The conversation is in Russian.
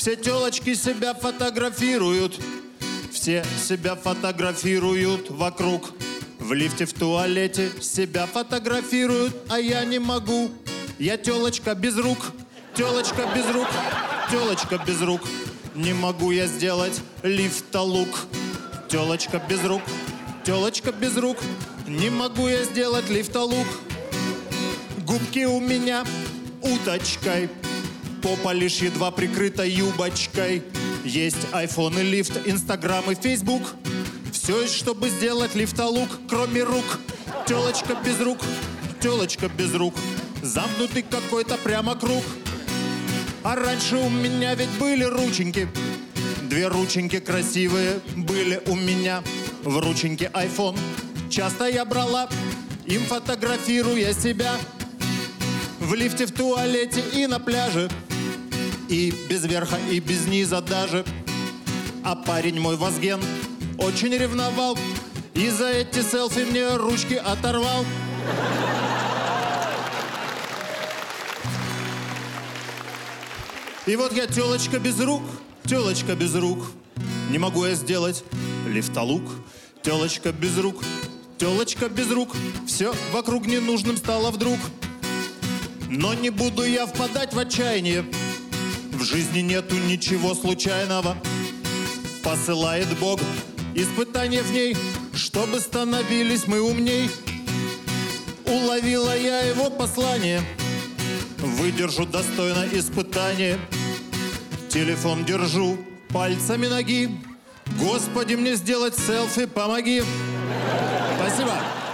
Все тёлочки себя фотографируют. Все себя фотографируют вокруг. В лифте, в туалете себя фотографируют, а я не могу. Я тёлочка без рук. Тёлочка без рук. Тёлочка без рук. Не могу я сделать лифтолук. Тёлочка без рук. Тёлочка без рук. Не могу я сделать лифтолук. Губки у меня уточкой. Попа лишь едва прикрыта юбочкой. Есть айфон и лифт, инстаграм и фейсбук. Все есть, чтобы сделать лифтолук, кроме рук. Тёлочка без рук, тёлочка без рук. Замкнутый какой-то прямо круг. А раньше у меня ведь были рученьки. Две рученьки красивые были у меня. В рученьке айфон часто я брала, им фотографируя себя. В лифте, в туалете и на пляже. И без верха, и без низа даже. А парень мой Возген очень ревновал. И за эти селфи мне ручки оторвал. И вот я тёлочка без рук, тёлочка без рук. Не могу я сделать лифтолук. Тёлочка без рук, тёлочка без рук. Все вокруг ненужным стало вдруг. Но не буду я впадать в отчаяние. В жизни нету ничего случайного. Посылает Бог испытания в ней, чтобы становились мы умней. Уловила я его послание. Выдержу достойно испытание. Телефон держу пальцами ноги. Господи, мне сделать селфи помоги. Спасибо.